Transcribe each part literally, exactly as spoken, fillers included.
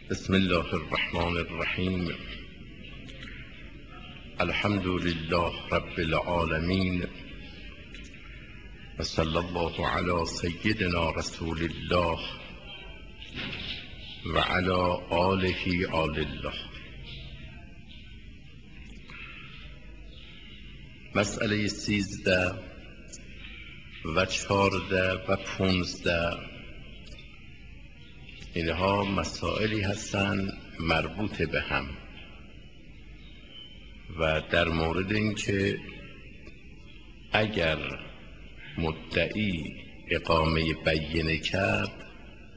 بسم الله الرحمن الرحیم. الحمد لله رب العالمین و صلی الله علی سیدنا رسول الله و علی آله آل الله. مسئله سیزده و چهارده و پونزده، اینها مسائلی هستند مربوط به هم و در مورد اینکه اگر مدعی اقامه بینه کرد،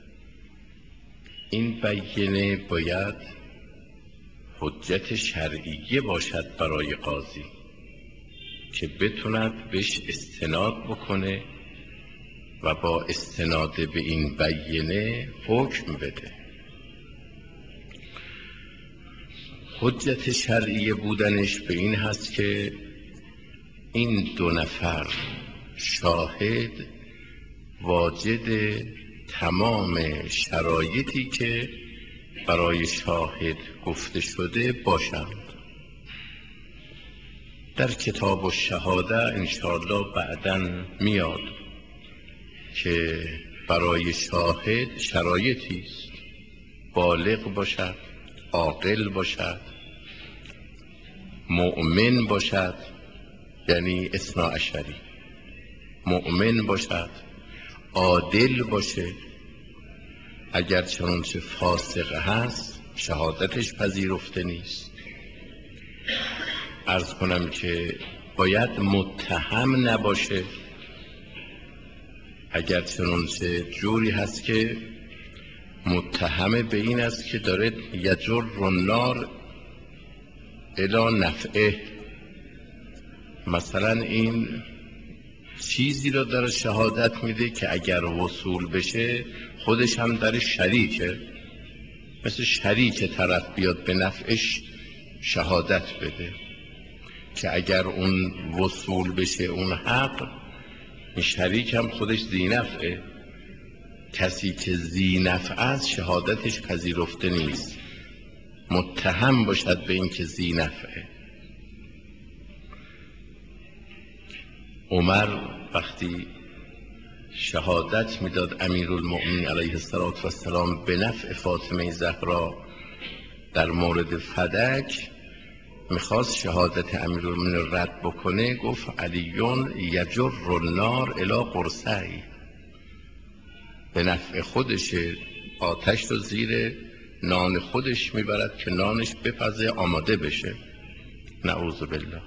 این بینه باید حجت شرعیه باشد برای قاضی که بتوند بهش استناد بکنه و با استناد به این بینه حکم بده. حجت شرعی بودنش به این هست که این دو نفر شاهد واجد تمام شرایطی که برای شاهد گفته شده باشند. در کتاب الشهاده انشاءالله بعداً میاد که برای شاهد شرایطی است: بالغ باشد، عاقل باشد، مؤمن باشد، یعنی اثنا عشری، مؤمن باشد، عادل باشه. اگر چنانچه فاسق هست شهادتش پذیرفته نیست. عرض کنم که باید متهم نباشه. اگر چنانچه جوری هست که متهم به این است که داره یجر النار الی نفعه، مثلا این چیزی رو داره شهادت میده که اگر وصول بشه خودش هم داره شریکه، مثل شریک طرف بیاد به نفعش شهادت بده که اگر اون وصول بشه اون حق، این شریک هم خودش ذی نفعه. کسی که ذی نفع است شهادتش پذیرفته نیست، متهم باشد به این که ذی نفعه. عمر وقتی شهادت میداد امیرالمؤمنین علیه السلام به نفع فاطمه زهرا در مورد فدک، میخواست شهادت امیرالمؤمنین رد بکنه، گفت علیون یجر النار الی قرصی، به نفع خودش آتش رو زیر نان خودش میبرد که نانش بپزه آماده بشه. نعوذ بالله.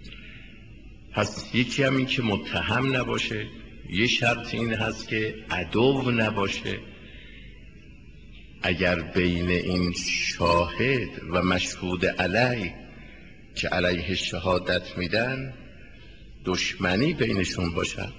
پس یکی هم این که متهم نباشه. یه شرط این هست که عدو نباشه. اگر بین این شاهد و مشهود علیه که علیه شهادت میدن دشمنی بینشون باشد،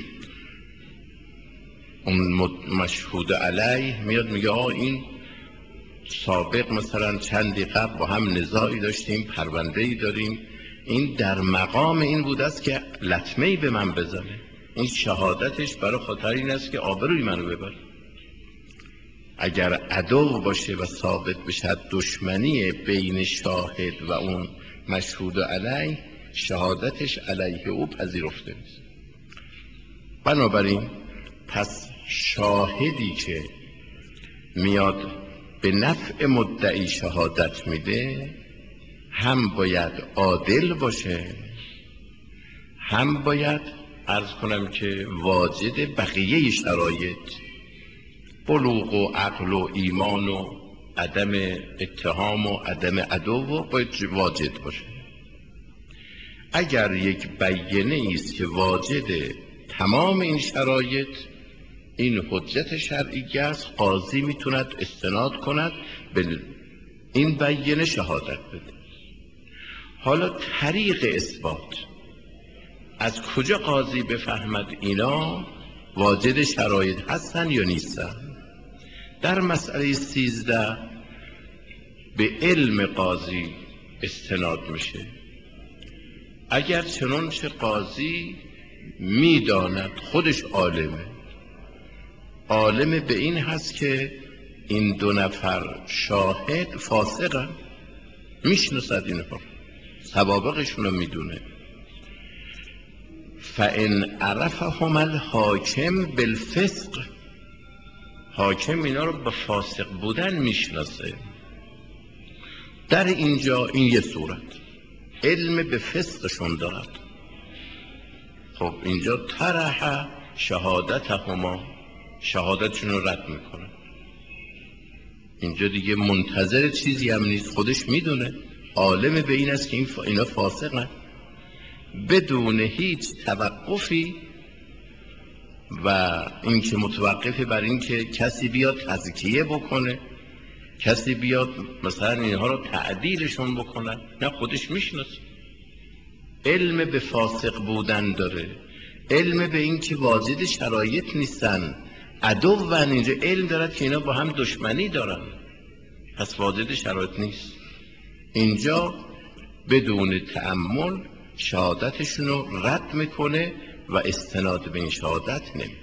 اون مشهود علیه میاد میگه آه این سابق مثلا چندی قبل با هم نزاعی داشتیم، پرونده‌ای داریم، این در مقام این بود است که لطمه‌ای به من بزنه. این شهادتش برای خاطر این است که آبروی منو ببره. اگر عدو باشه و ثابت بشه دشمنی بین شاهد و اون مشهود علیه، شهادتش علیه او پذیرفته نیست. بنابراین پس شاهدی که میاد به نفع مدعی شهادت میده هم باید عادل باشه، هم باید عرض کنم که واجد بقیه شرایط، بلوغ و عقل و ایمان و عدم اتهام و عدم عدو و باید واجد باشه. اگر یک بینه است که واجد تمام این شرایط، این حجت شرعی است، قاضی میتوند استناد کند به این بینه شهادت بده. حالا طریق اثبات از کجا قاضی بفهمد اینا واجد شرایط هستن یا نیستن؟ در مسئله سیزده به علم قاضی استناد میشه. اگر چنانچه قاضی میداند، خودش عالمه، عالم به این هست که این دو نفر شاهد فاسقن، میشناسد اینها، سوابقشون رو میدونه. فان عرفهم الحاکم بالفسق، حاکم اینا رو به فاسق بودن میشناسه. در اینجا این یه صورت علم به فسقشون دارد. خب اینجا طرح شهادتهما، شهادتشون رو رد میکنه. اینجا دیگه منتظر چیزی هم نیست، خودش میدونه، عالم به این است که این ف... اینا فاسقن، بدون هیچ توقفی و این که متوقفه بر این که کسی بیاد تزکیه بکنه، کسی بیاد مثلا اینها رو تعدیلشون بکنه، نه خودش میشناسه. علم به فاسق بودن داره، علم به این که واجد شرایط نیستن، عدو و اینجا علم دارد که اینا با هم دشمنی دارن، پس واجد شرایط نیست. اینجا بدون تأمل شهادتشون رو رد میکنه و استناد به این شهادت نمی.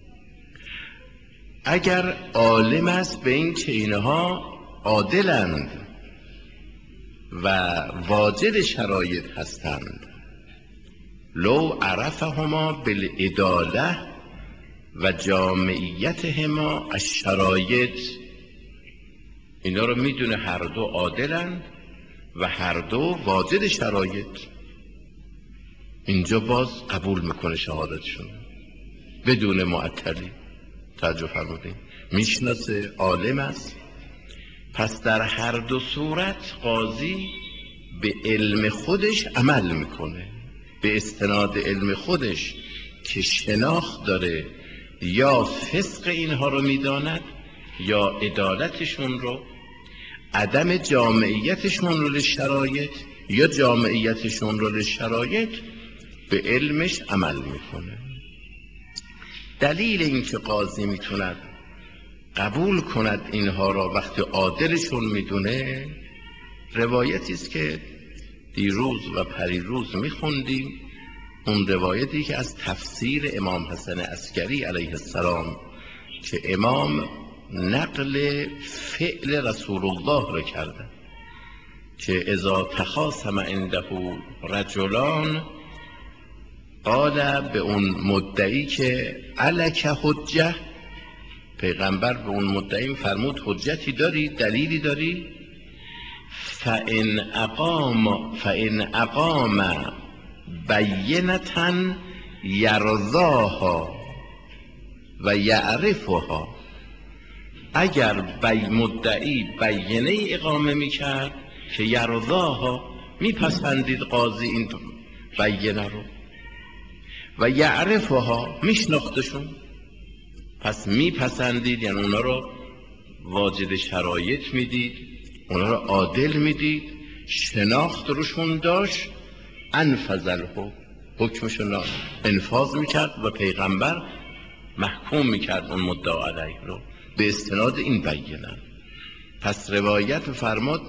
اگر عالم است به این که اینها عادلند و واجد شرایط هستند، لو عرفهما بالعداله و جامعیتهما الشرایط، اینا رو میدونه هر دو عادلند و هر دو واجد شرایط، اینجا باز قبول میکنه شهادتشون بدون معطلی. توجه فرمودین، میشناسه، عالم است. پس در هر دو صورت قاضی به علم خودش عمل میکنه، به استناد علم خودش که شناخت داره، یا فسق اینها رو میداند یا عدالتشون رو، عدم جامعیتشون رو لشرایط یا جامعیتشون رو لشرایط، به علمش عمل میکنه. دلیل این که قاضی میتوند قبول کند اینها را وقتی عادلشون میدونه، روایتی است که دیروز و پریروز میخوندیم، اون روایتی که از تفسیر امام حسن عسکری علیه السلام که امام نقل فعل رسول الله را کرده که اذا تخاصم عنده رجلان، قال به اون مدعی که الک حجه، پیغمبر به اون مدعی فرمود حجتی داری، دلیلی داری؟ فان اقام فان اقام بینة یرضاها و یعرفها، اگر بی مدعی بینه اقامه میکرد که یرضاها، میپسندید قاضی این بینه رو، و یعرفها، میشناختشون، پس میپسندید، یعنی اونا رو واجد شرایط میدید، اونا رو عادل میدید، شناخت روشون داشت، انفذ حکمشون رو انفاذ میکرد و پیغمبر محکوم میکرد اون مدعا علیه رو به استناد این بینه. پس روایت فرمود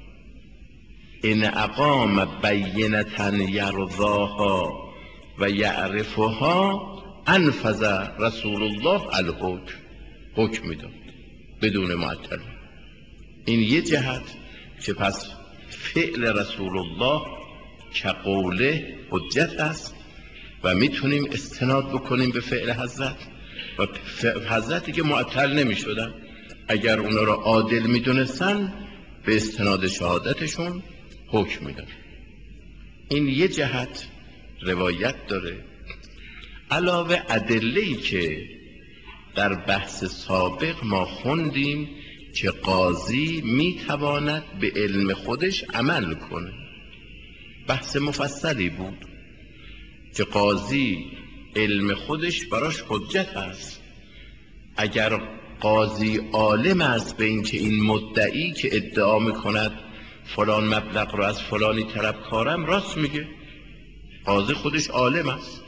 ان اقام بینة یرضاها و یعرفها انفذ رسول الله الحکم، حکم میداد بدون معطل. این یه جهت که پس فعل رسول الله که قوله حجت است و میتونیم استناد بکنیم به فعل حضرت، و حضرتی که معطل نمی شدن، اگر اونا را عادل میدونستن به استناد شهادتشون حکم میدن. این یه جهت روایت داره. علاوه ادله‌ای که در بحث سابق ما خوندیم که قاضی میتواند به علم خودش عمل کنه، بحث مفصلی بود که قاضی علم خودش براش حجت است. اگر قاضی عالم است به این که این مدعی که ادعا میکند فلان مبلغ رو از فلانی طلبکارم، راست میگه، قاضی خودش عالم است.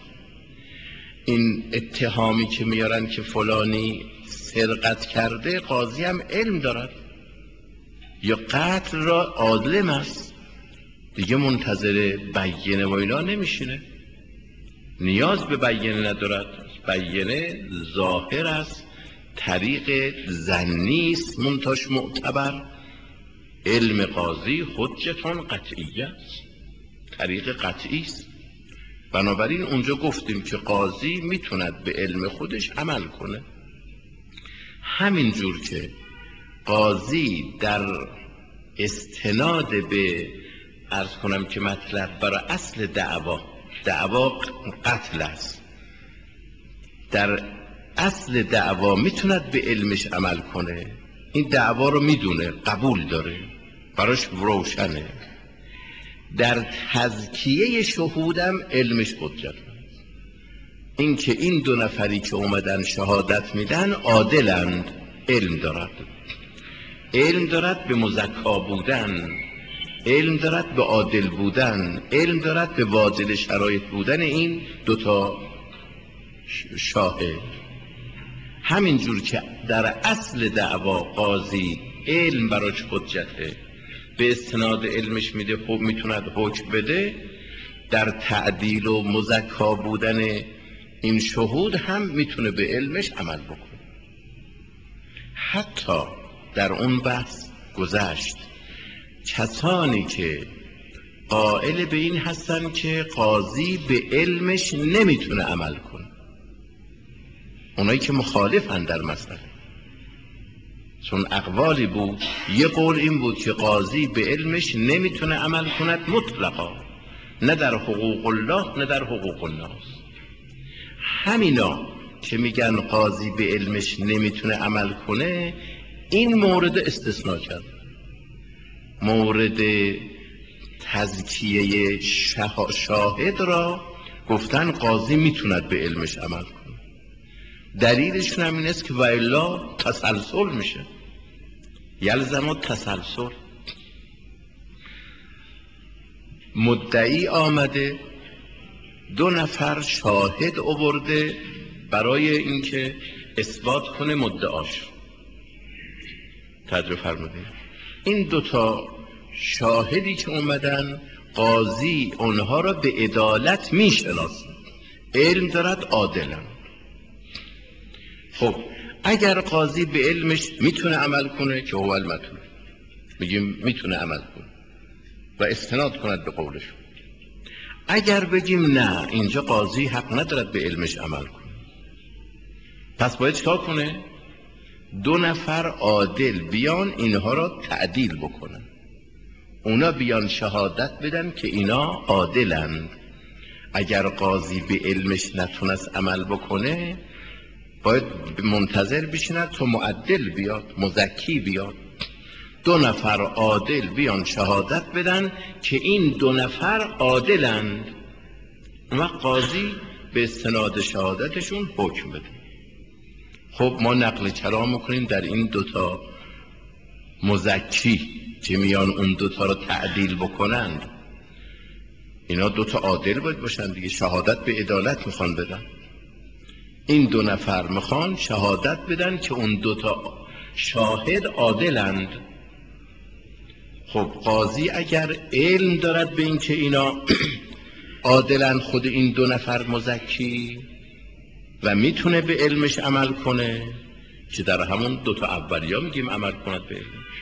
این اتهامی که میارن که فلانی سرقت کرده، قاضی هم علم دارد، یا قتل را عالم است، دیگه منتظر بینه و اینا نمیشینه، نیاز به بینه ندارد، بینه ظاهر است طریق ظنی است منتاش معتبر، علم قاضی حجتون قطعیه است، طریق قطعی است. بنابراین اونجا گفتیم که قاضی میتوند به علم خودش عمل کنه. همین جور که قاضی در استناد به عرض کنم که مطلب برای اصل دعوا، دعوا قتل است، در اصل دعوا میتوند به علمش عمل کنه، این دعوا رو میدونه، قبول داره، براش روشنه. در تزکیه شهودم علمش حجت، این که این دو نفری که اومدن شهادت میدن عادلند، علم دارد، علم دارد به مزکا بودن، علم دارد به عادل بودن، علم دارد به واجد شرایط بودن این دوتا شاهد. همین جور که در اصل دعوا قاضی علم براش حجته، به استناد علمش میده، خب میتوند حکم بده، در تعدیل و مزکا بودن این شهود هم میتونه به علمش عمل بکنه. حتی در اون بحث گذشت کسانی که قائل به این هستن که قاضی به علمش نمیتونه عمل کنه، اونایی که مخالفن در مسئله، چون اقوالی بود، یه قول این بود که قاضی به علمش نمیتونه عمل کند مطلقا، نه در حقوق الله نه در حقوق الناس. همینا که میگن قاضی به علمش نمیتونه عمل کنه، این مورد استثناء کرد، مورد تزکیه شاهد را گفتن قاضی میتوند به علمش عمل کنه. دلیلشون هم این است که و الا تسلسل میشه، یلزم تسلسل. مدعی آمده دو نفر شاهد آورده برای اینکه اثبات کنه مدعاش، توجه فرمودید، این دوتا شاهدی که اومدن قاضی اونها را به عدالت میشناسه، علم دارد، عادلن. خب اگر قاضی به علمش میتونه عمل کنه که هو المطلوب، میگیم میتونه عمل کنه و استناد کند به قولش. اگر بگیم نه، اینجا قاضی حق ندارد به علمش عمل کنه، پس باید چیکار کنه؟ دو نفر عادل بیان اینها را تعدیل بکنن، اونا بیان شهادت بدن که اینا عادلند. اگر قاضی به علمش نتونست عمل بکنه، باید منتظر بشیند تا معدل بیاد، مزکی بیاد، دو نفر عادل بیان شهادت بدن که این دو نفر عادلند، و قاضی به استناد شهادتشون حکم بده. خب ما نقل کلام میکنیم در این دوتا مزکی که میان اون دوتا رو تعدیل بکنند، اینا دوتا عادل باید باشن دیگه، شهادت به عدالت میخوان بدن، این دو نفر میخوان شهادت بدن که اون دوتا شاهد عادلند. خب قاضی اگر علم دارد به این که اینا عادلند، خود این دو نفر مزکی، و میتونه به علمش عمل کنه، که در همون دوتا اولیا میگیم عمل کند به علمش.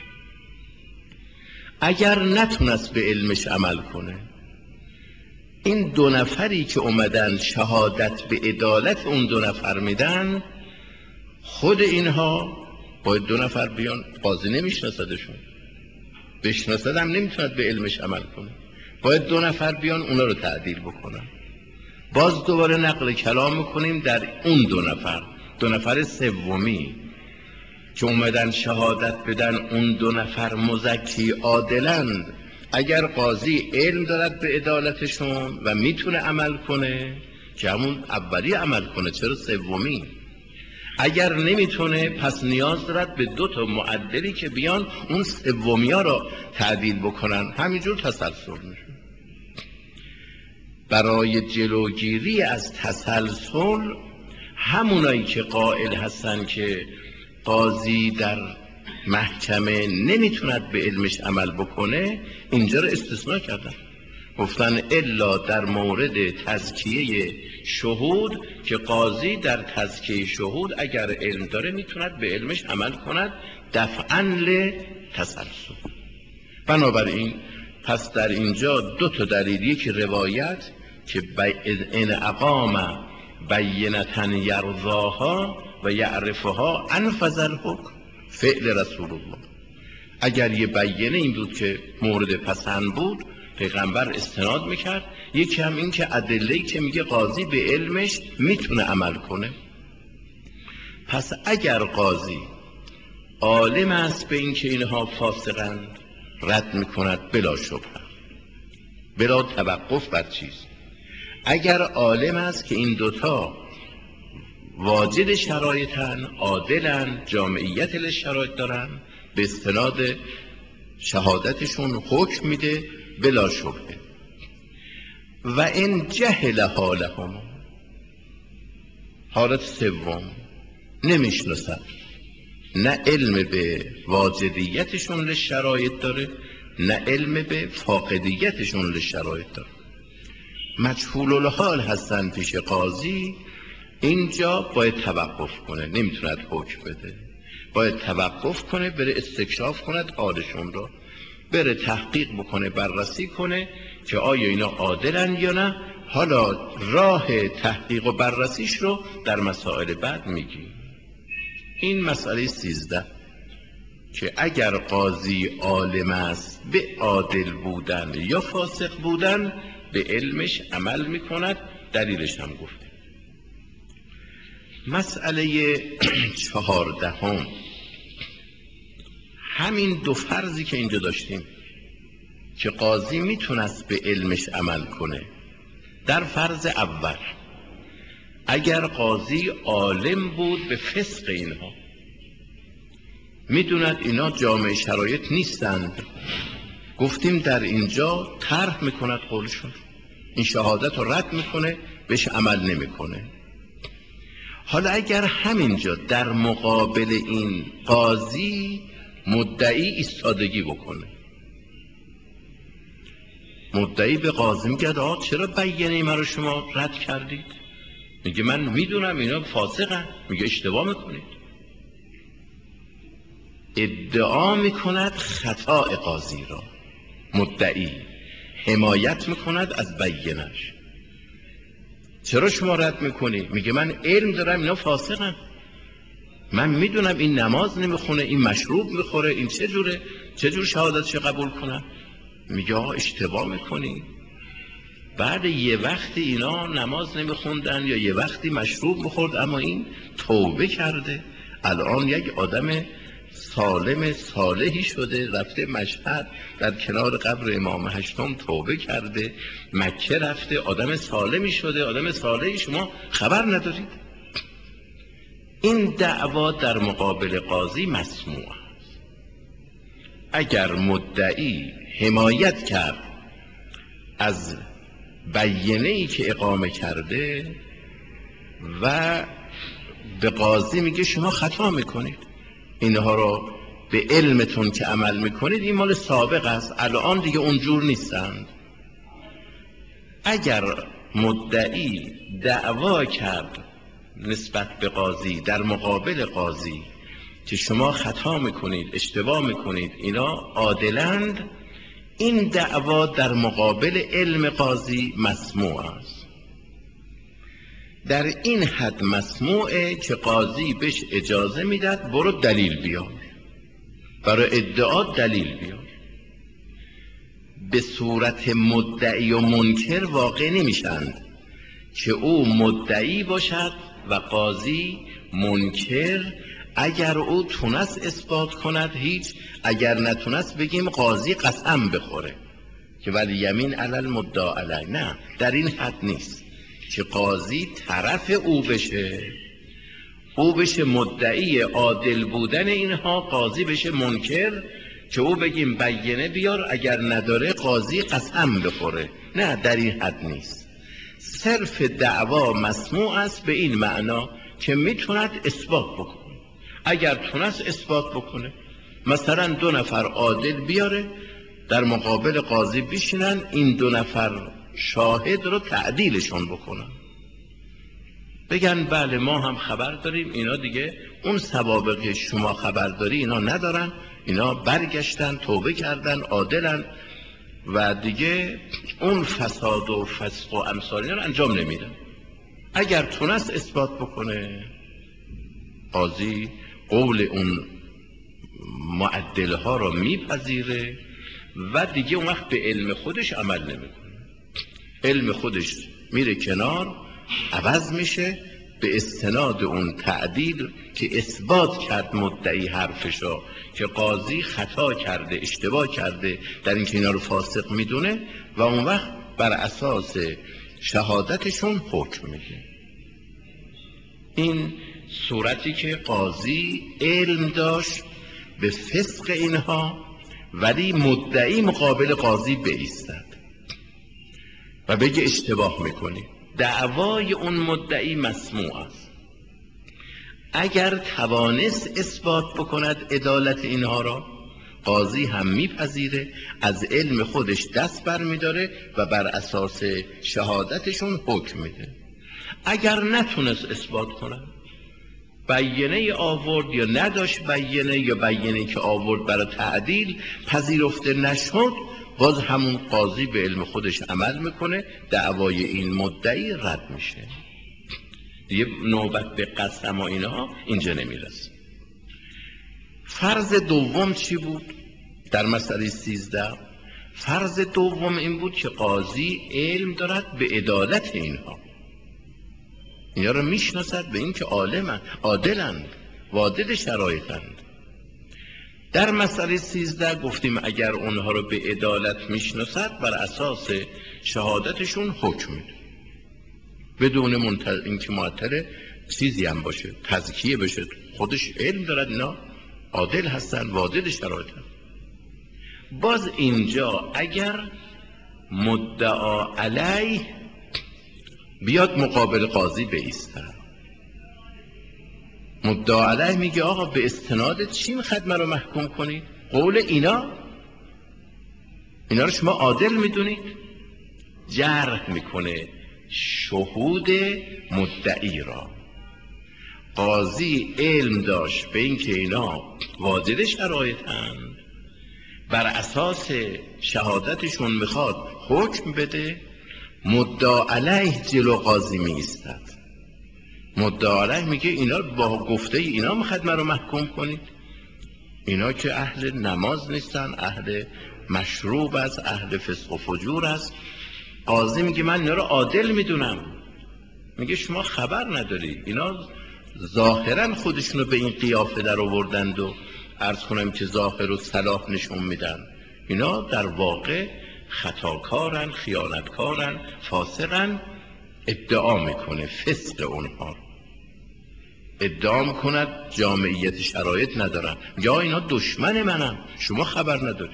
اگر نتونست به علمش عمل کنه، این دو نفری که اومدن شهادت به عدالت اون دو نفر میدن، خود اینها باید دو نفر بیان، قاضی نمیشناسدشون، بشناسدم نمیتوند به علمش عمل کنه، باید دو نفر بیان اونا رو تعدیل بکنن. باز دوباره نقل کلام میکنیم در اون دو نفر، دو نفر سومی که اومدن شهادت بدن، اون دو نفر مزکی عادلند. اگر قاضی علم دارد به عدالتشون و میتونه عمل کنه، که همون اولی عمل کنه، چرا سومی؟ اگر نمیتونه، پس نیاز دارد به دو تا معدلی که بیان اون سومی ها را تعدیل بکنن، همینجور تسلسل میشه. برای جلوگیری از تسلسل، همونایی که قائل هستن که قاضی در محکمه نمیتوند به علمش عمل بکنه، اینجا رو استثناء کردن، گفتن الا در مورد تزکیه شهود که قاضی در تزکیه شهود اگر علم داره میتوند به علمش عمل کند دفعاً لتسلسل. بنابراین پس در اینجا دو تا دلیل، یکی روایت که ان اقام بینة یرضاها و یعرفها انفذ الحکم، فعل رسول الله. اگر یه بیانه این بود که مورد پسند بود پیغمبر استناد میکرد، یکی هم این که ادله‌ای که میگه قاضی به علمش میتونه عمل کنه. پس اگر قاضی عالم است به این که اینها فاسقند رد میکند بلا شبهه، بلا توقف بر چیز. اگر عالم است که این دوتا واجد شرایطن، عادلن، جامعیت للشرایط دارن، به استناد شهادتشون حکم میده بلا شبهه. و این جهل حالهم، حالت سوم نمیشناسد، نه علم به واجدیتشون للشرایط داره نه علم به فاقدیتشون للشرایط داره، مجهول الحال هستن پیش قاضی. اینجا باید توقف کنه، نمیتوند حکم بده، باید توقف کنه، بره استکشاف کند حالشون رو، بره تحقیق بکنه، بررسی کنه که آیا اینا عادلن یا نه. حالا راه تحقیق و بررسیش رو در مسائل بعد میگیم. این مسئله سیزده که اگر قاضی عالم است به عادل بودن یا فاسق بودن به علمش عمل میکند، دلیلش هم گفته. مسئله چهاردهم همین دو فرضی که اینجا داشتیم که قاضی میتونست به علمش عمل کنه. در فرض اول اگر قاضی عالم بود به فسق اینها، میدوند اینا جامع شرایط نیستند، گفتیم در اینجا طرح میکند قولشون، این شهادت رو رد میکنه، بهش عمل نمیکنه. حالا اگر همینجا در مقابل این قاضی مدعی ایستادگی بکنه، مدعی به قاضی میگه آقا چرا بیانیه من رو شما رد کردید؟ میگه من میدونم اینا فاسقن. میگه اشتباه میکنید. ادعا میکند خطا قاضی را، مدعی حمایت میکند از بیانش. چرا شما رد میکنی؟ میگه من علم دارم اینا فاسقن، من میدونم این نماز نمیخونه، این مشروب میخوره، این چه جوره، چه جور شهادتش قبول کنم؟ میگه آقا اشتباه میکنی. بعد یه وقتی اینا نماز نمیخوندن یا یه وقتی مشروب میخورد، اما این توبه کرده، الان یک آدم سالم صالحی شده، رفته مشهد در کنار قبر امام هشتم توبه کرده، مکه رفته آدم سالمی شده، آدم صالحی، شما خبر ندارید. این دعوا در مقابل قاضی مسموع است. اگر مدعی حمایت کرد از بیانه‌ای که اقامه کرده و به قاضی میگه شما خطا میکنید، اینها رو به علمتون که عمل میکنید این مال سابق است، الان دیگه اونجور نیستند. اگر مدعی دعوا کرد نسبت به قاضی در مقابل قاضی که شما خطا میکنید، اشتباه میکنید، اینا عادلند، این دعوا در مقابل علم قاضی مسموع است. در این حد مسموعه که قاضی بهش اجازه میداد برو دلیل بیار، برای ادعا دلیل بیار. به صورت مدعی و منکر واقع نمیشند که او مدعی باشد و قاضی منکر. اگر او تونست اثبات کند هیچ، اگر نتونست بگیم قاضی قسم بخوره که ولی یمین علی المدعی علیه. نه، در این حد نیست که قاضی طرف او بشه، او بشه مدعی عادل بودن اینها، قاضی بشه منکر که او بگیم بیانه بیار، اگر نداره قاضی قسم بخوره. نه، در این حد نیست. صرف دعوا مسموع است به این معنا که میتوند اثبات بکنه. اگر تونست اثبات بکنه، مثلا دو نفر عادل بیاره در مقابل قاضی بشینن این دو نفر شاهد رو تعدیلشون بکنن، بگن بله ما هم خبر داریم اینا دیگه اون سوابقی شما خبر داری اینا ندارن، اینا برگشتن توبه کردن عادلن و دیگه اون فساد و فسق و امثال اینا رو انجام نمیدن. اگر تونست اثبات بکنه قاضی قول اون معدل ها رو میپذیره و دیگه اون وقت به علم خودش عمل نمیکنه، علم خودش میره کنار، عوض میشه به استناد اون تعدیل که اثبات کرد مدعی حرفشو که قاضی خطا کرده اشتباه کرده در اینکه اینا رو فاسق میدونه و اون وقت بر اساس شهادتشون حکم میگه. این صورتی که قاضی علم داشت به فسق اینها ولی مدعی مقابل قاضی بایستد و بگه اشتباه میکنی، دعوای اون مدعی مسموع است. اگر توانست اثبات بکند عدالت اینها را قاضی هم میپذیره، از علم خودش دست بر میداره و بر اساس شهادتشون حکم میده. اگر نتونست اثبات کنه، بیانه آورد یا نداشت بیانه یا بیانه که آورد برای تعدیل پذیرفته نشد، باز همون قاضی به علم خودش عمل میکنه، دعوای این مدعی رد میشه، دیگه نوبت به قسم و اینها اینجا نمیرسه. فرض دوم چی بود در مسئله سیزده؟ فرض دوم این بود که قاضی علم دارد به عدالت اینها، اینا رو میشناسد به این که عالمند عادلند وادد شرایطند. در مسئله سیزده گفتیم اگر اونها رو به عدالت میشناسد بر اساس شهادتشون حکم میده بدون منتظر اینکه معطل چیزی هم باشه، تزکیه بشه، خودش علم دارد اینا عادل هستن وادد شرایطند. باز اینجا اگر مدعا علیه بیاد مقابل قاضی بایستد، مدعا علیه میگه آقا به استناد چی میخواد من رو محکوم کنید؟ قول اینا اینا رو شما عادل میدونید؟ جرح میکنه شهود مدعی را. قاضی علم داشت به این که اینا واجد شرایطند، بر اساس شهادتشون میخواد حکم بده، مدعا علیه جلو قاضی می ایستد، مدعا علیه میگه اینا با گفته اینا میخواد من رو محکوم کنید، اینا که اهل نماز نیستن، اهل مشروب است، اهل فسق و فجور است. قاضی میگه من اینا رو عادل میدونم، میگه شما خبر نداری، اینا ظاهرا خودشونو به این قیافه در آوردند و عرض کنم که ظاهر و صلاح نشون میدن، اینا در واقع خطاکارن، خیانتکارن، فاسقن. ادعا میکنه فسق اونها، ادعا میکند جامعیت شرایط ندارن، یا اینا دشمن منن شما خبر نداری.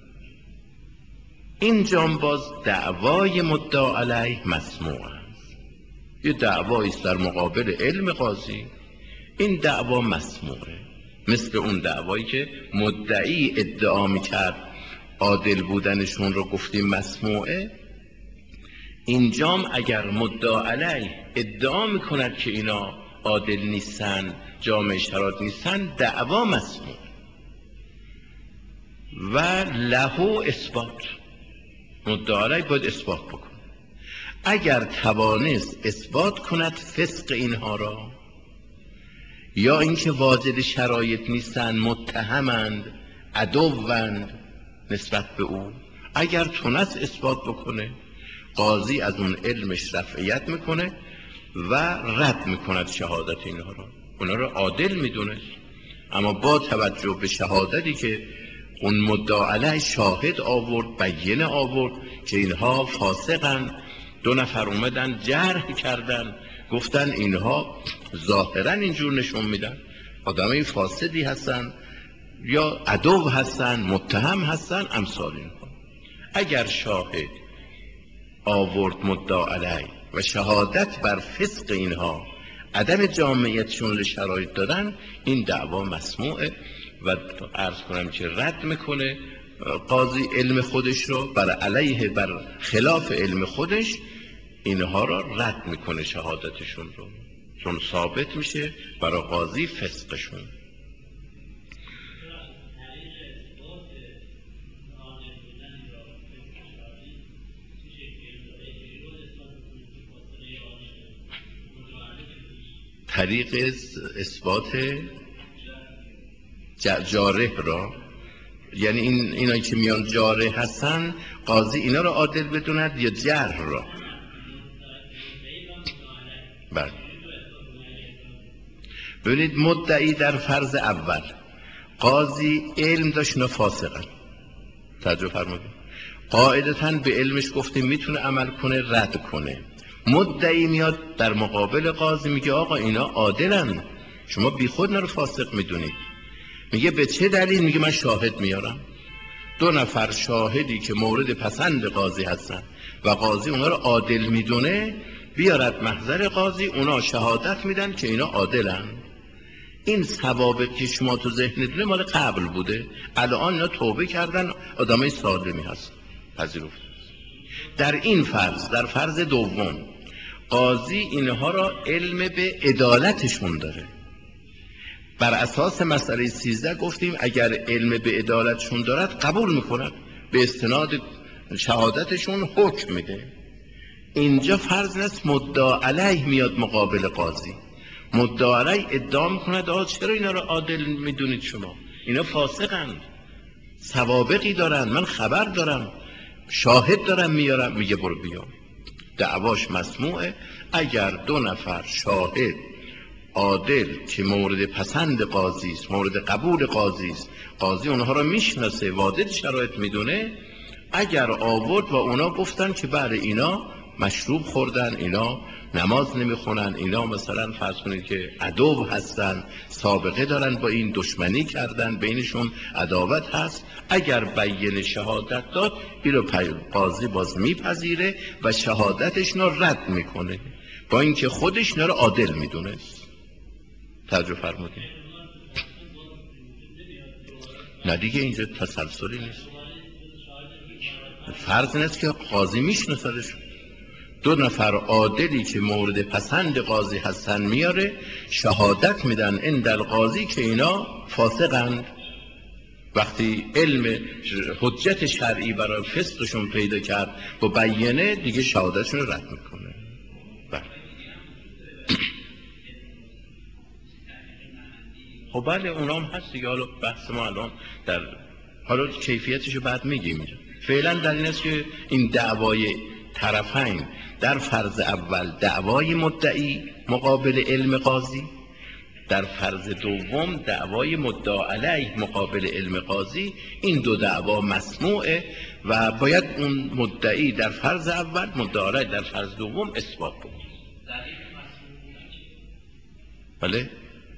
اینجا باز دعوای مدعا علیه مسموع است، یه دعوایی است در مقابل علم قاضی، این دعوا مسموعه، مثل اون دعوایی که مدعی ادعا میکرد عادل بودنشون رو گفتیم مسموعه. اینجام اگر مدعا علیه ادعا میکند که اینا عادل نیستن، جامعه شرایط نیستن، دعوا مسموع و له اثبات، مدعا علیه باید اثبات بکن. اگر توانست اثبات کند فسق اینها را یا اینکه واجد شرایط نیستن، متهمند، عدوند نسبت به او، اگر تونست اثبات بکنه قاضی از اون علمش رفعیت میکنه و رد میکند شهادت اینها را، اونا را عادل میدونه، اما با توجه به شهادتی که اون مدعا علیه شاهد آورد، بیانه آورد که اینها فاسقن، دو نفر اومدن جرح کردن گفتن اینها ظاهرا اینجور نشون میدن آدمای فاسدی هستن یا عدو هستن، متهم هستن، امثال اینها. اگر شاهد آورد مدعا علیه و شهادت بر فسق اینها، عدم جامعیتشون لشرایط دادن، این دعوا مسموعه و عرض کنم که رد میکنه قاضی علم خودش رو بر علیه بر خلاف علم خودش اینها رو رد میکنه شهادتشون رو، چون ثابت میشه برای قاضی فسقشون. طریق اثبات جارح را، یعنی این اینایی که میان جارح هستن قاضی اینا را عادل بدوند یا جرح را؟ بله. ببینید مدعی در فرض اول قاضی علم داشت اینا فاسقن، توجه فرمودید، قاعدتاً به علمش گفتیم میتونه عمل کنه رد کنه. مدعی میاد در مقابل قاضی میگه آقا اینا عادلن، شما بی خود اینا رو فاسق میدونید. میگه به چه دلیل؟ میگه من شاهد میارم، دو نفر شاهدی که مورد پسند قاضی هستن و قاضی اونا رو عادل میدونه بیارد محضر قاضی، اونا شهادت میدن که اینا عادلن. این سوابق که شما تو ذهنتونه مال قبل بوده، الان اینا توبه کردن، آدمای سالمی هست، پذیرفت. در این فرض، در فرض دوم قاضی اینها را علم به عدالتشون داره. بر اساس مسئله سیزده گفتیم اگر علم به عدالتشون دارد قبول میکند، به استناد شهادتشون حکم میده. اینجا فرض نیست مدعا علیه میاد مقابل قاضی، مدعا علیه ادعا میکند آقا چرا اینا را عادل میدونید شما؟ اینا فاسقن، سوابقی دارن، من خبر دارم، شاهد دارم میارم. میگه برو بیا. دعواش مسموعه اگر دو نفر شاهد عادل که مورد پسند قاضی است، مورد قبول قاضی است، قاضی اونها را میشناسه، واجد شرایط میدونه، اگر آورد و اونا گفتن که بله اینا مشروب خوردن، اینا نماز نمیخونن، اینا مثلا فرض کنید که عدو هستن، سابقه دارن با این، دشمنی کردن، بینشون عداوت هست، اگر بیان شهادت داد این رو قاضی باز میپذیره و شهادتشون رو رد میکنه، با اینکه خودش اینا رو عادل میدونست. توجه فرمودید؟ نه دیگه اینجا تسلسلی نیست، فرض نیست که قاضی میشناسدش، دو نفر عادلی که مورد پسند قاضی هستن میاره، شهادت میدن عند القاضی که اینا فاسقند. وقتی علم حجت شرعی برای فسقشون پیدا کرد و بیانه، دیگه شهادتشون رو رد میکنه. بله. خب بله اونام هست دیگه، حالا بحث ما الان در حالا کیفیتشو بعد میگیم. فعلا در این است که این دعوای طرفین در فرض اول دعوای مدعی مقابل علم قاضی، در فرض دوم دعوای مدعا علیه مقابل علم قاضی، این دو دعوا مسموعه و باید اون مدعی در فرض اول، مدعا علیه در فرض دوم اثبات کنه. بله؟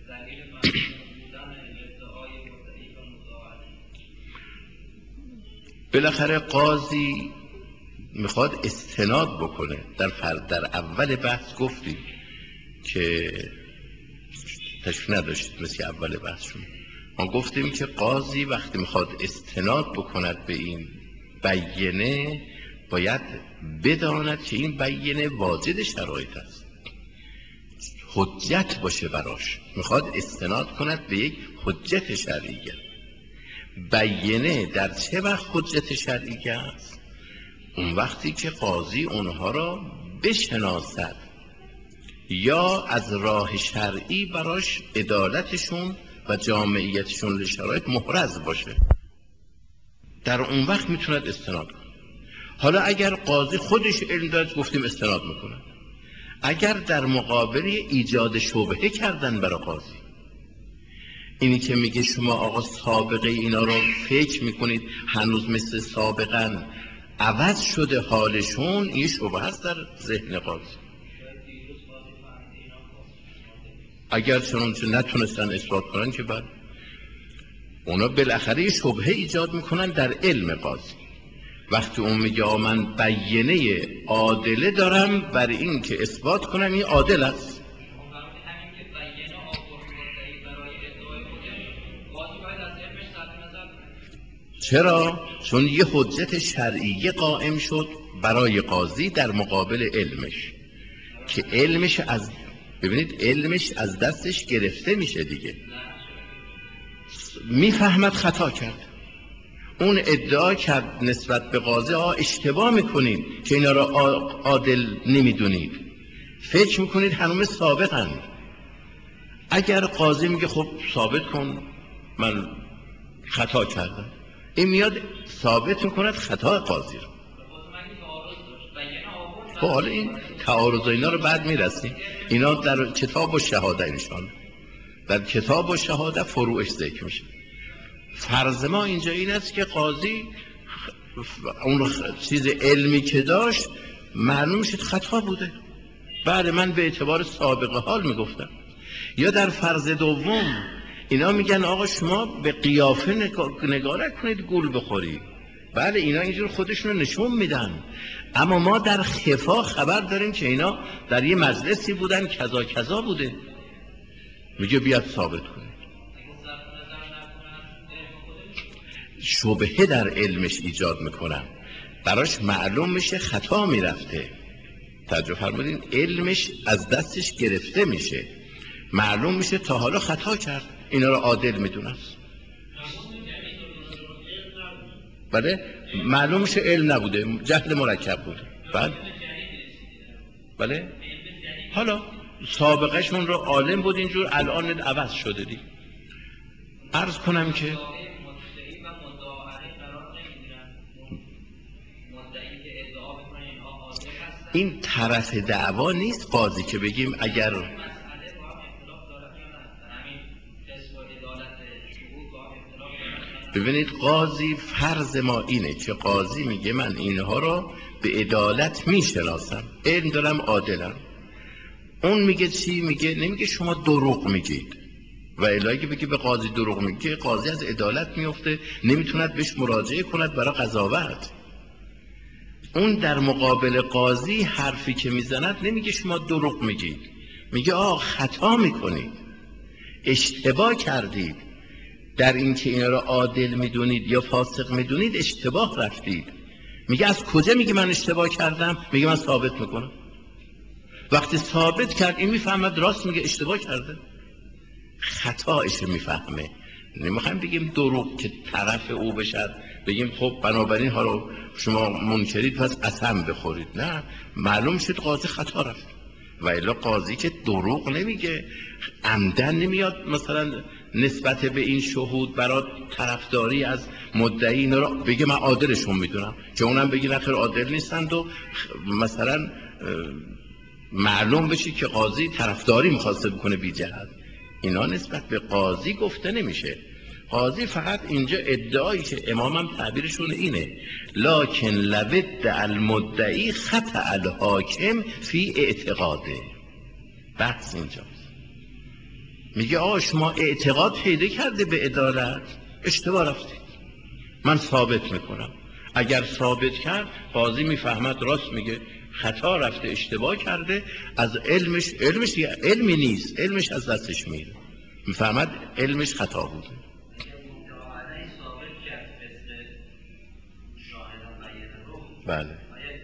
بالاخره قاضی میخواد استناد بکنه. در فرض در اول بحث گفتیم که تشریف نداشتید مثل اول بحثشون، ما گفتیم که قاضی وقتی میخواد استناد بکند به این بیانه باید بداند که این بیانه واجد شرایط است، حجت باشه براش، میخواد استناد کند به یک حجت شرعیه. بیانه در چه وقت حجت شرعیه است؟ اون وقتی که قاضی اونها را بشناسد یا از راه شرعی براش عدالتشون و جامعیتشون لشرایط محرز باشه، در اون وقت میتوند استناد کنه. حالا اگر قاضی خودش علم دارد گفتیم استناد میکنه، اگر در مقابل ایجاد شبهه کردن برای قاضی، اینی که میگه شما آقا سابقه اینا رو فکر میکنید هنوز مثل سابقا عوض شده حالشون، این شبهه هست در ذهن قاضی. اگر چنانچه نتونستن اثبات کنن که بعد اونا بالاخره شبهه ایجاد میکنن در علم قاضی. وقتی اون میگه من بیانه عادله دارم بر این که اثبات کنم این عادل است، چرا؟ چون یه حجت شرعی قائم شد برای قاضی در مقابل علمش که علمش از ببینید علمش از دستش گرفته میشه دیگه، میفهمد خطا کرد. اون ادعا کرد نسبت به قاضی آه اشتباه میکنید که اینا را عادل نمیدونید، فکر میکنید هنوز سابقن. اگر قاضی میگه خب ثابت کن من خطا کردم، این میاد ثابت میکند خطا قاضی رو. خب حالا این تعارض اینا رو بعد میرسیم، اینا در کتاب و شهاده انشان در کتاب و شهاده فروعش ذکر میشه. فرض ما اینجا این است که قاضی اون چیز علمی که داشت معلوم شد خطا بوده، بعد من به اعتبار سابقه حال میگفتم. یا در فرض دوم اینا میگن آقا شما به قیافه نگاه نکنید گول بخوری، بله اینا اینجور خودشون رو نشون میدن، اما ما در خفا خبر داریم که اینا در یه مجلسی بودن کذا کذا بوده، میگه بیاد ثابت کنید. شبهه در علمش ایجاد میکنن، براش معلوم میشه خطا میرفته. توجه فرمودین؟ علمش از دستش گرفته میشه، معلوم میشه تا حالا خطا کرد، اینا رو عادل میدونن. بله معلوم میشه علم نبوده، جهل مرکب بوده. بله بله حالا سابقهشون رو عالم بود اینجور، الان عوض شده دی. عرض کنم که این طرف دعوا نیست قاضی که بگیم اگر ببینید قاضی فرض ما اینه که قاضی میگه من اینها رو به عدالت میشناسم، علم دارم، عادلم. اون میگه چی؟ میگه نمیگه شما دروغ میگید، و الهی که بگه به قاضی دروغ میگه قاضی از عدالت میفته، نمیتوند بهش مراجعه کند برای قضاوت. اون در مقابل قاضی حرفی که میزند نمیگه شما دروغ میگید، میگه آه خطا میکنید، اشتباه کردید، در این که اینا رو عادل میدونید یا فاسق میدونید اشتباه رفتید. میگه از کجا؟ میگه من اشتباه کردم، میگه من ثابت میکنم. وقتی ثابت کرد این میفهمد راست میگه، اشتباه کرده، خطایش میفهمه. نمیخوایم بگیم دروغ که طرف او بشد، بگیم خب بنابراین ها رو شما منکرید پس قسم بخورید. نه، معلوم شد قاضی خطا رفت، و الا قاضی که دروغ نمیگه، عمدن نمیاد مثلا نسبت به این شهود برای طرفداری از مدعی اینا رو بگه من عادلشون میدونم، که اونم بگی نخیر عادل نیستند و مثلا معلوم بشه که قاضی طرفداری میخواسته بکنه بی جهت. اینا نسبت به قاضی گفته نمیشه. قاضی فقط اینجا ادعایی که امامم تعبیرشون اینه، لکن لود المدعی خطأ الحاکم فی اعتقاده. بحث اینجاست. میگه آه شما اعتقاد پیدا کرده به عدالت، اشتباه رفتید، من ثابت میکنم. اگر ثابت کرد قاضی میفهمد راست میگه، خطا رفته، اشتباه کرده، از علمش علمش علمی نیست، علمش از دستش میره، میفهمد علمش خطا بوده. بله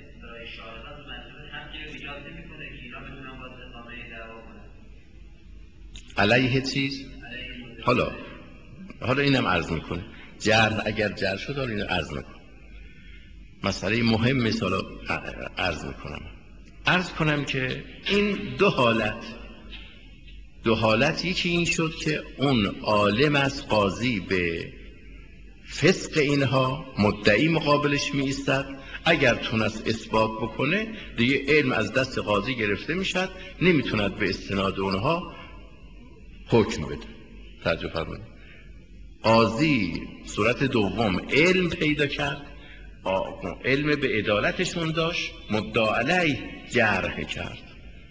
علیه چیز؟ حالا حالا اینم عرض میکنه، جرح اگر جرح شد، حالا اینو عرض میکنه، مسئله مهم مثلا عرض میکنم. عرض کنم که این دو حالت دو حالت یکی این شد که اون عالم از قاضی به فسق اینها مدعی مقابلش می ایستد، اگر تونست اثبات بکنه دیگه علم از دست قاضی گرفته میشد، نمیتوند به استناد اونها حکم بده. توجه فرمایید، قاضی صورت دوم علم پیدا کرد، علم به عدالتشون داشت، مدعا علیه جرح کرد.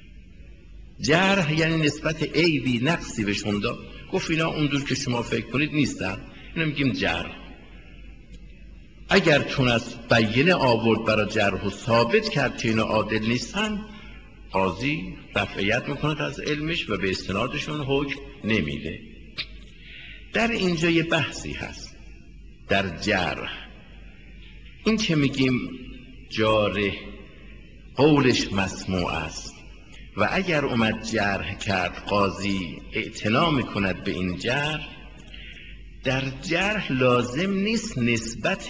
جرح یعنی نسبت عیبی نقصی بهشون داد، گفت اینا اونجور که شما فکر کنید نیستن، اینو میگیم جرح. اگر تونست بیینه آورد برای جرح و ثابت کرد که اینا عادل نیستن، قاضی رفعیت میکند از علمش و به استنادشون حکم نمیده. در اینجا یه بحثی هست، در جرح، این که میگیم جارح قولش مسموع است و اگر اومد جرح کرد قاضی اعتنا میکند به این جرح، در جرح لازم نیست نسبت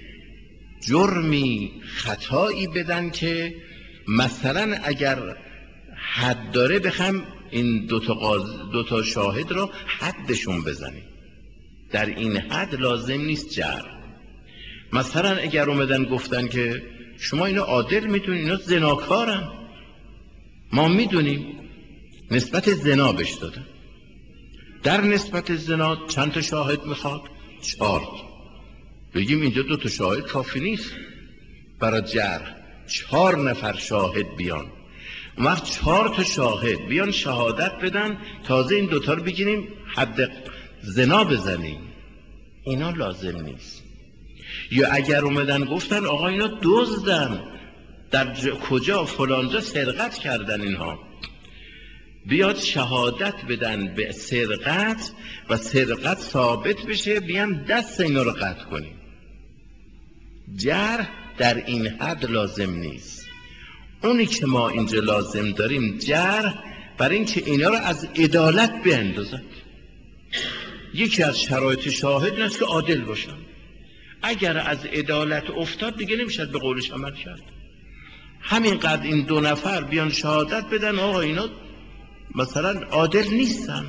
جرمی خطایی بدن که مثلا اگر حد داره بخوام این دوتا, قاضی دوتا شاهد رو حدشون بزنیم، در این حد لازم نیست جرح. مثلا اگر اومدن گفتن که شما اینو عادل میدونین، اینا زناکارن، ما میدونیم، نسبت زنا بش دادن، در نسبت زنا چند تا شاهد میخواد؟ چهار. بگیم اینجا دو تا شاهد کافی نیست برای جرح، چهار نفر شاهد بیان، اون وقت چهار تا شاهد بیان شهادت بدن، تازه این دوتا رو بگیریم حد زنا بزنیم، اینا لازم نیست. یا اگر اومدن گفتن آقا اینا دزدن، در کجا فلانجا سرقت کردن، اینها بیاد شهادت بدن به سرقت و سرقت ثابت بشه، بیان دست اینا رو قطع کنیم. جرح در این حد لازم نیست. اونی که ما اینجا لازم داریم جرح، برای اینکه اینا رو از عدالت بیندازن. یکی از شرایط شاهد این است که عادل باشن، اگر از عدالت افتاد دیگه نمیشد به قولش عمل کرد. همینقدر این دو نفر بیان شهادت بدن آقا اینا مثلا عادل نیستن،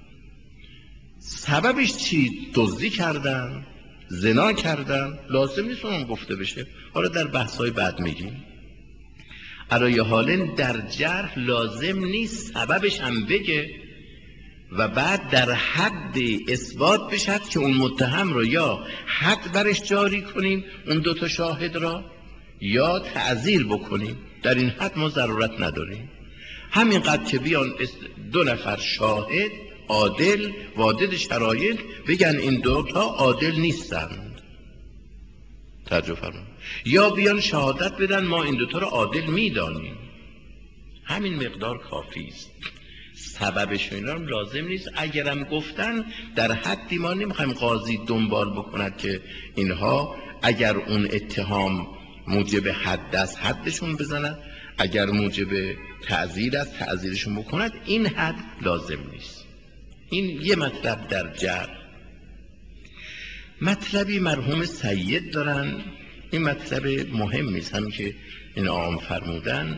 سببش چی؟ دزدی کردن، زنا کردن، لازم نیست اون گفته بشه، حالا در بحث‌های بعد میگیم. علای حال در جرح لازم نیست سببش هم بگه و بعد در حد اثبات بشد که اون متهم رو یا حد برش جاری کنیم اون دوتا شاهد را، یا تعزیر بکنیم. در این حد ما ضرورت نداریم. همینقدر که بیان دو نفر شاهد عادل وادد شرایط بگن این دوتا عادل نیستند، توجه فرمایید، یا بیان شهادت بدن ما این دوتا رو عادل میدانیم، همین مقدار کافی است. سببش اینا هم لازم نیست. اگرم گفتن در حدی ما نمیخوایم قاضی دنبال بکند که اینها اگر اون اتهام موجب حد است حدشون بزند، اگر موجب تعزیر است تعزیرشون بکند، این حد لازم نیست. این یه مطلب در جرح. مطلبی مرحوم سید دارن، این مطلب مهمی است، همین که این عام فرمودن.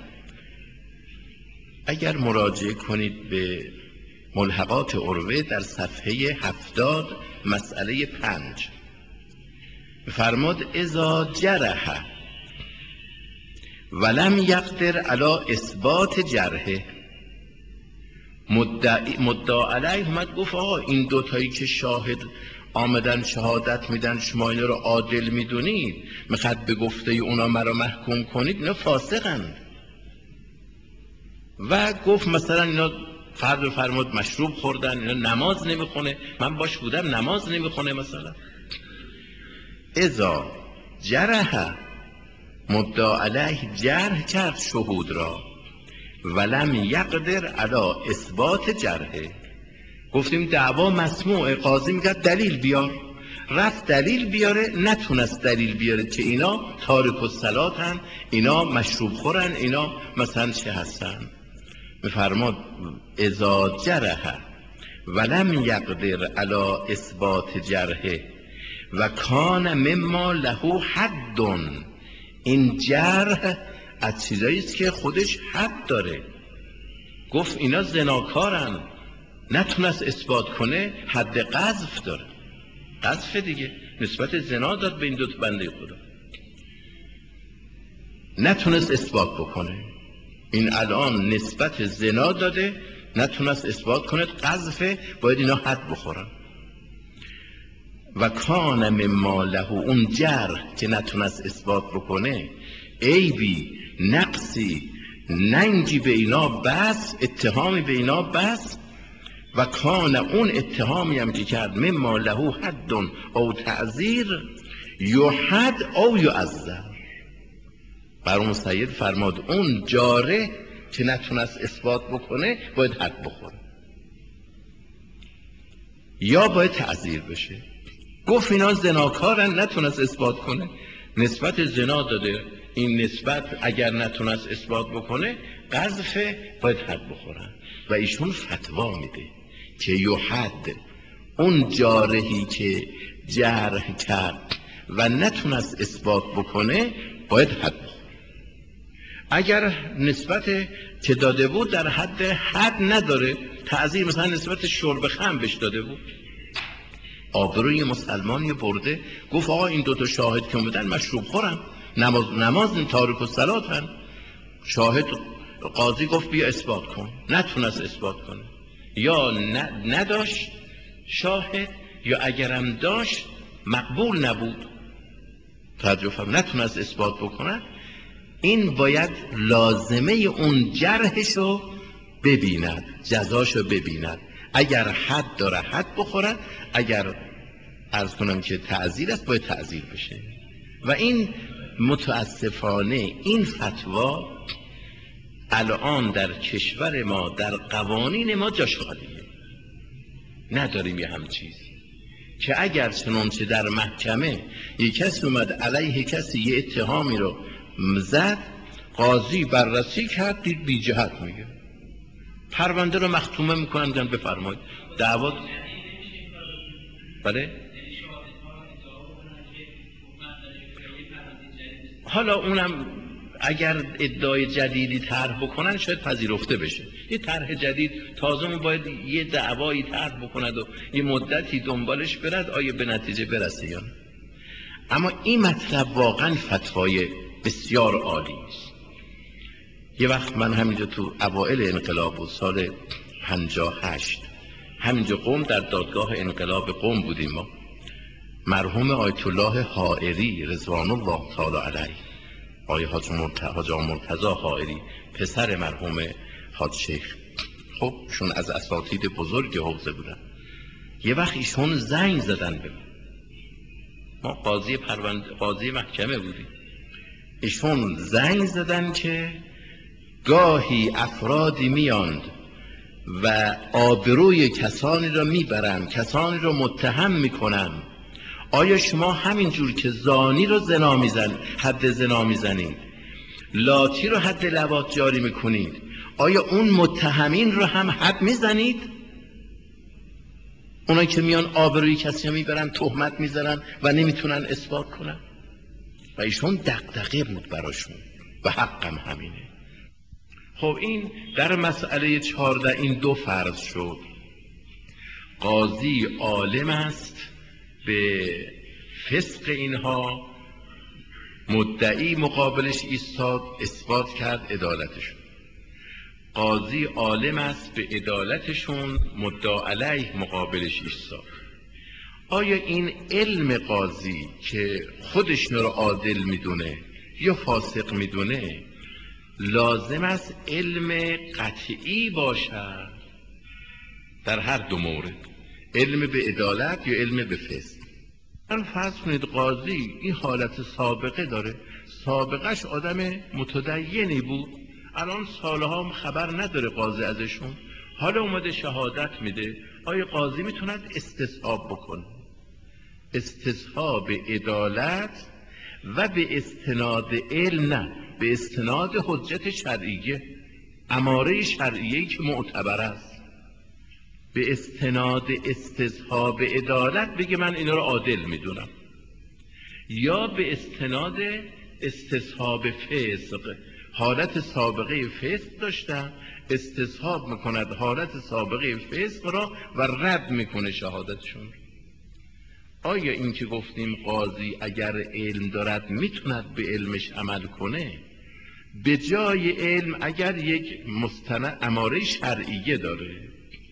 اگر مراجعه کنید به ملحقات عروه در صفحه هفتاد مسئله پنج فرماد اذا جرح ولم یقدر علی اثبات جرحه، مدعا علیه اومد گفت آقا این دوتایی که شاهد آمدن شهادت میدن شما اینا رو عادل میدونید، میخواد به گفته اونا مرا محکوم کنید، اینا فاسقند. و گفت مثلا اینا فرد فرمود مشروب خوردن، اینا نماز نمیخونه، من باش بودم نماز نمیخونه مثلا. اذا جرح، مدعا علیه جرح کرد شهود را، ولم یقدر علی اثبات جرحه، گفتیم دعوا مسموعه، قاضی میگه دلیل بیار، رفت دلیل بیاره، نتونست دلیل بیاره که اینا تارک الصلاتن، اینا مشروب خورن، اینا مثلا چه هستن. میفرماد اذا جرح ولم یقدر علی اثبات جرحه و کان مما له حد، این جرح از چیزایی است که خودش حد داره. گفت اینا زناکارن، نتونست اثبات کنه، حد قذف داره، قذف دیگه، نسبت زنا داد به این دو تا بنده خدا، نتونست اثبات بکنه. این الان نسبت زنا داده، نتونست اثبات کنه، قذفه، باید اینا حد بخورن. و کان مما له، اون جرح که نتونست اثبات بکنه، عیبی، نقصی، ننگی به اینا بس، اتهامی به اینا بس. و کان، اون اتهامی هم که کرد، مما له حد او تعزیر، یحد او یعزر. برام سید فرماد اون جاره که نتونست اثبات بکنه باید حد بخوره یا باید تعزیر بشه. گفت اینا زناکارن، نتونست اثبات کنه، نسبت زنا داده، این نسبت اگر نتونست اثبات بکنه قذف، باید حد بخورن. و ایشون فتوا میده که یحد، اون جارحی که جرح کرد و نتونست اثبات بکنه باید حد بخوره. اگر نسبت که داده بود در حد حد نداره، تعزیر مثلا نسبت شرب خمر بهش داده بود، آبروی مسلمانی برده، گفت آقا این دوتا شاهد که اومدن مشروب خورن، نماز نماز این تارک الصلاتن. شاهد قاضی گفت بیا اثبات کن، نتونست اثبات کنه، یا نداشت شاهد، یا اگرم داشت مقبول نبود، توجه فرم، نتونست اثبات بکنه. این باید لازمه اون جرحشو ببیند، جزاشو ببیند، اگر حد داره حد بخورد، اگر عرض کنم که تعزیر است باید تعزیر بشه. و این متاسفانه این فتوا الان در کشور ما در قوانین ما جاش خالیه، نداریم یه هم چیزی که اگر چنانچه در محکمه یک کسی اومد علیه کسی یه اتهامی رو زد، قاضی بررسی کرد دید بی جهت میگه، پرونده رو مختومه میکنن، میگن بفرمایید دعوا. بله حالا اونم اگر ادعای جدیدی طرح بکنن شاید پذیرفته بشه، یه طرح جدید تازه اون باید یه دعوایی طرح بکند و یه مدتی دنبالش برد آیا به نتیجه برسه یا نه. اما این مطلب واقعا فتوای بسیار عالی است. یه وقت من همینجا تو اوائل انقلاب بود، سال پنجاه و هشت، همینجا قم در دادگاه انقلاب قم بودیم ما. مرحوم آیت الله حائری رضوان الله تعالی علیه، آقای حاج مرتضی حائری، پسر مرحوم حاج شیخ، خب شون از اساتید بزرگ حوزه بودن. یه وقت ایشون زنگ زدن به ما، قاضی پرونده، قاضی محکمه بودیم، ایشون زنگ زدن که گاهی افرادی میاند و آبروی کسانی را میبرن، کسانی را متهم میکنن، آیا شما همینجور که زانی رو زنا میزن، حد زنا میزنید، لاتی رو حد لواط جاری میکنید، آیا اون متهمین رو هم حد میزنید؟ اونایی که میان آبروی کسی میبرن، تهمت میزنن و نمیتونن اثبات کنن. و ایشون دغدغه بود براشون و حقم همینه. خب این در مسئله چهارده این دو فرض شد. قاضی عالم است به فسق اینها، مدعی مقابلش ایستاد، اثبات کرد عدالتشون. قاضی عالم است به عدالتشون، مدعا علیه مقابلش ایستاد. آیا این علم قاضی که خودش رو عادل میدونه یا فاسق میدونه لازم است علم قطعی باشد در هر دو مورد، علم به عدالت یا علم به فسق؟ من فرض کنید قاضی این حالت سابقه داره، سابقش آدم متدینی بود، الان سالها خبر نداره قاضی ازشون، حالا اومده شهادت میده، آیا قاضی میتوند استصحاب بکنه؟ استصحاب عدالت و به استناد علم، نه به استناد حجت شرعیه، اماره شرعیه‌ای که معتبر است، به استناد استصحاب عدالت بگه من اینا رو عادل میدونم، یا به استناد استصحاب فسق، حالت سابقه فسق داشتم، استصحاب میکند حالت سابقه فسق را و رد میکنه شهادتشون. آیا این که گفتیم قاضی اگر علم دارد میتوند به علمش عمل کنه، به جای علم اگر یک مستند اماره شرعیه داره،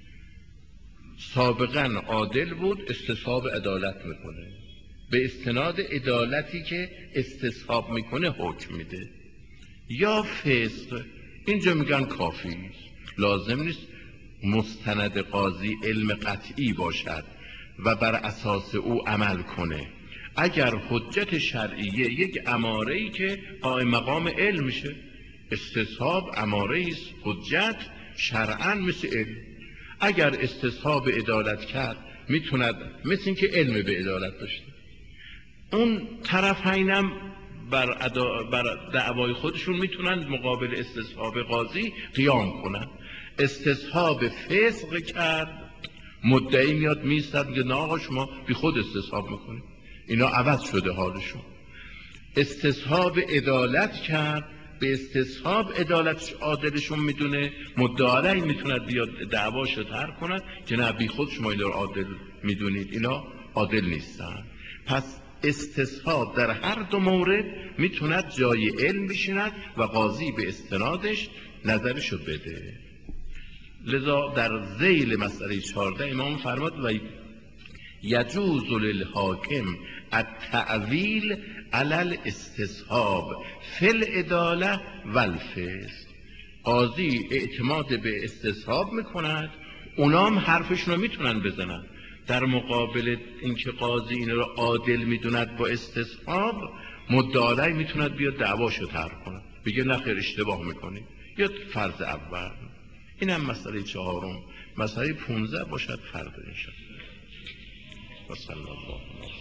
سابقا عادل بود، استصحاب عدالت میکنه، به استناد عدالتی که استصحاب میکنه حکم میده، یا فسق، اینجا میگن کافی، لازم نیست مستند قاضی علم قطعی باشد و بر اساس او عمل کنه. اگر حجت شرعیه یک اماره‌ای که قائم مقام علم میشه، استصحاب اماره است، حجت شرعاً مثل علم. اگر استصحاب عدالت کرد میتوند مثل این که علم به عدالت داشته، اون طرفینم بر, ادا بر دعوای خودشون میتونن مقابل استصحاب قاضی قیام کنن. استصحاب فسق کرد، مدعی میاد میستد میگه نه آقا شما بی خود استصحاب میکنید، اینا عوض شده حالشون. استصحاب عدالت کرد، به استصحاب عدالت عادلشون میدونه، مدعی میتوند بیاد دعواشو طرح کند که نه بی خود شما اینا رو عادل میدونید، اینا عادل نیستن. پس استصحاب در هر دو مورد میتوند جای علم بشیند و قاضی به استنادش نظرشو بده. لذا در ذیل مسئله چهارده امام فرمود و یجوز للحاکم التأویل علی الاستصحاب فی العداله و الفسق. قاضی اعتماد به استصحاب میکند، اونام حرفشون رو میتونن بزنن در مقابل اینکه قاضی این رو عادل میدوند با استصحاب، مدعی میتوند بیاد دعواشو طرح کنه بگه نخیر اشتباه میکنی، یا فرض اول. اینم مسئله چهارم. مسئله پونزده باشد فردا انشاءالله. و صلی الله علیه و